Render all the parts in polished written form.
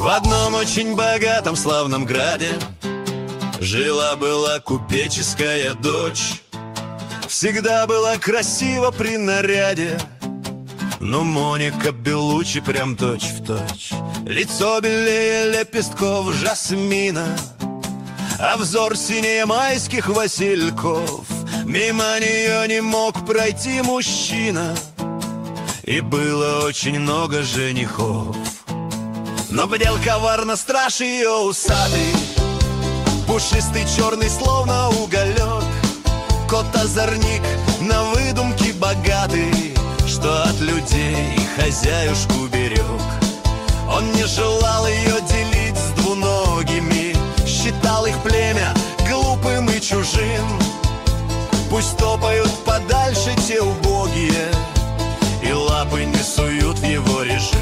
В одном очень богатом славном граде жила-была купеческая дочь. Всегда была красива при наряде, но Моника Белуччи прям точь-в-точь. Лицо белее лепестков жасмина, а взор синее майских васильков. Мимо нее не мог пройти мужчина, и было очень много женихов. Но бдел коварно страж ее усатый, пушистый черный словно уголек. Кот-озорник на выдумке богатый, что от людей хозяюшку берег. Он не желал ее делить с двуногими, считал их племя глупым и чужим. Пусть топают подальше те убогие, и лапы не суют в его режим.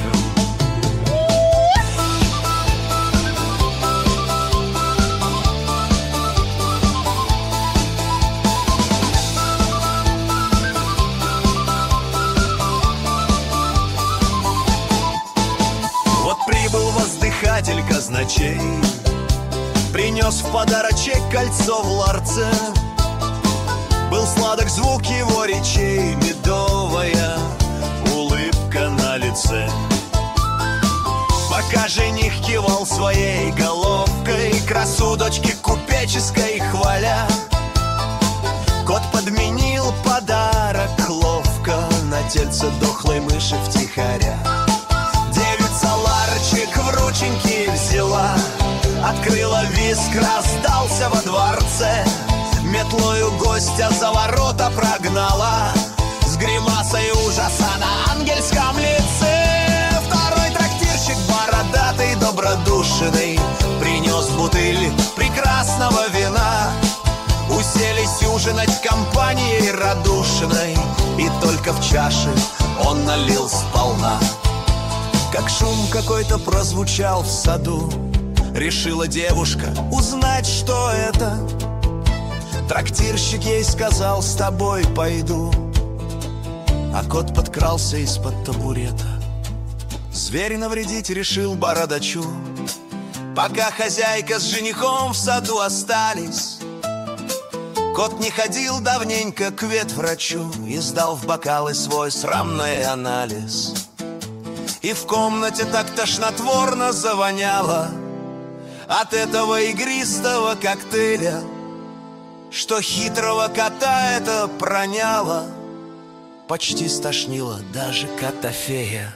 Вот прибыл воздыхатель казначей, принес в подарочек кольцо в ларце. Был сладок звук его речей, медовая улыбка на лице. Пока жених кивал своей головкой, красу дочки купеческой хваля, кот подменил подарок ловко на тельце дохлой мыши втихаря. Девица ларчик в рученьки взяла, открыла виск, раздался во дворце. Метлою гостя за ворота прогнала, с гримасой ужаса на ангельском лице. Второй трактирщик бородатый, добродушный, принес бутыль прекрасного вина. Уселись ужинать компанией радушной, и только в чаше он налил сполна. Как шум какой-то прозвучал в саду, решила девушка узнать, что это. Трактирщик ей сказал: с тобой пойду. А кот подкрался из-под табурета. Зверь навредить решил бородачу. Пока хозяйка с женихом в саду остались, кот не ходил давненько к ветврачу и сдал в бокалы свой срамный анализ. И в комнате так тошнотворно завоняло от этого игристого коктейля, что хитрого кота это проняло, почти стошнило даже Котофея.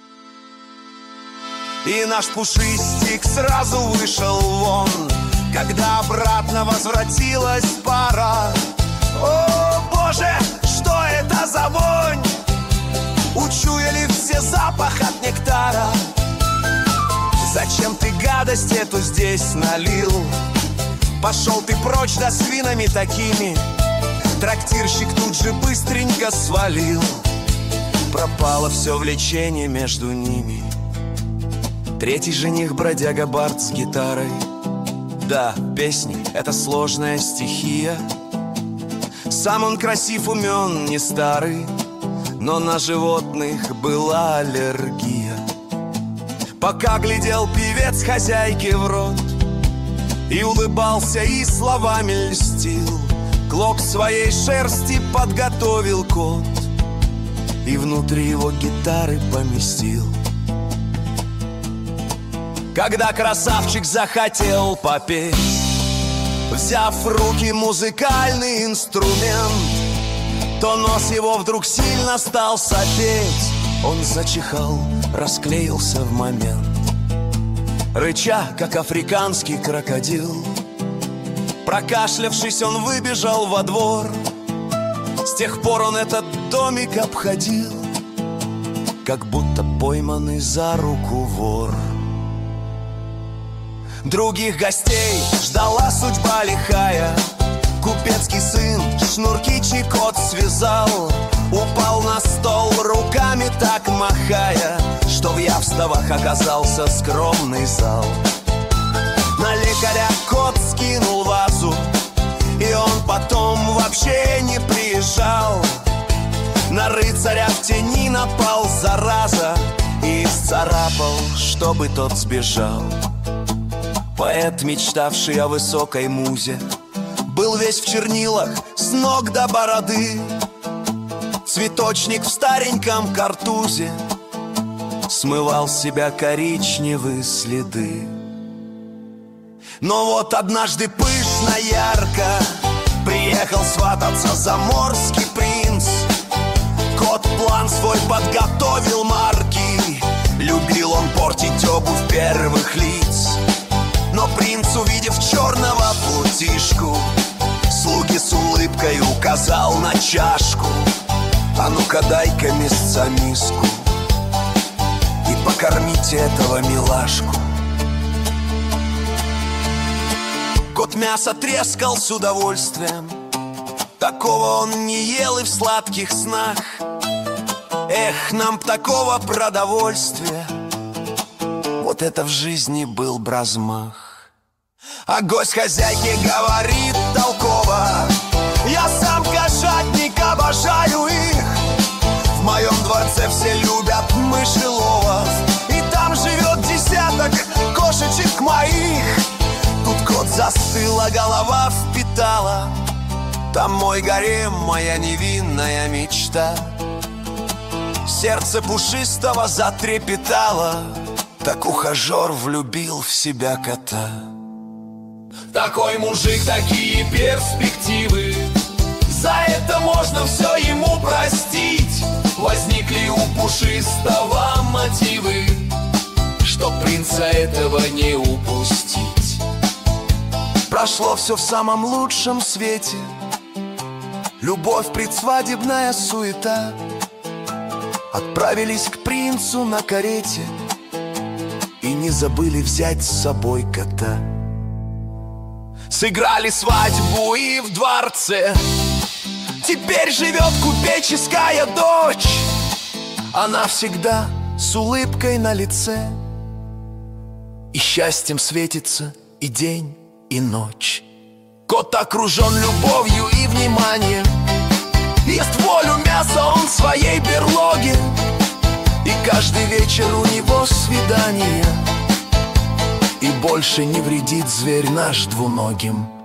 И наш пушистик сразу вышел вон, когда обратно возвратилась пара. О, Боже, что это за вонь! Учуяли все запах от нектара. Зачем ты гадость эту здесь налил? Пошел ты прочь, да с винами такими. Трактирщик тут же быстренько свалил. Пропало все влечение между ними. Третий жених бродяга Барт с гитарой. Да, песни — это сложная стихия. Сам он красив, умен, не старый, но на животных была аллергия. Пока глядел певец хозяйке в рот и улыбался, и словами льстил, клок своей шерсти подготовил кот и внутри его гитары поместил. Когда красавчик захотел попеть, взяв в руки музыкальный инструмент, то нос его вдруг сильно стал сопеть. Он зачихал, расклеился в момент. Рыча, как африканский крокодил, прокашлявшись, он выбежал во двор. С тех пор он этот домик обходил, как будто пойманный за руку вор. Других гостей ждала судьба лихая. Купецкий сын шнурки чекот связал, упал на стол, руками так махая, что в явствах оказался скромный зал. На лекаря кот скинул вазу, и он потом вообще не приезжал. На рыцаря в тени напал зараза и исцелил царапал, чтобы тот сбежал. Поэт, мечтавший о высокой музе, был весь в чернилах с ног до бороды. Цветочник в стареньком картузе смывал с себя коричневые следы. Но вот однажды пышно, ярко приехал свататься заморский принц. Кот план свой подготовил марки, любил он портить обувь первых лиц. Но принц, увидев черного плутишку, слуги с улыбкой указал на чашку: а ну-ка дай-ка мясца миску и покормите этого милашку. Кот мясо трескал с удовольствием, такого он не ел и в сладких снах. Эх, нам б такого продовольствия, вот это в жизни был б размах. А гость хозяйке говорит толково: я сам кошатник, обожаю их. В моем дворце все любят мышеловов, и там живет десяток кошечек моих. Тут кот застыл, а голова впитала: там мой гарем, моя невинная мечта. Сердце пушистого затрепетало, так ухажер влюбил в себя кота. Такой мужик, такие перспективы, за это можно все ему простить. Возникли у пушистого мотивы, чтоб принца этого не упустить. Прошло все в самом лучшем свете, любовь, предсвадебная суета. Отправились к принцу на карете и не забыли взять с собой кота. Сыграли свадьбу и в дворце теперь живет купеческая дочь. Она всегда с улыбкой на лице, и счастьем светится и день, и ночь. Кот окружен любовью и вниманием, ест волю мяса он в своей берлоге, и каждый вечер у него свидание, и больше не вредит зверь наш двуногим.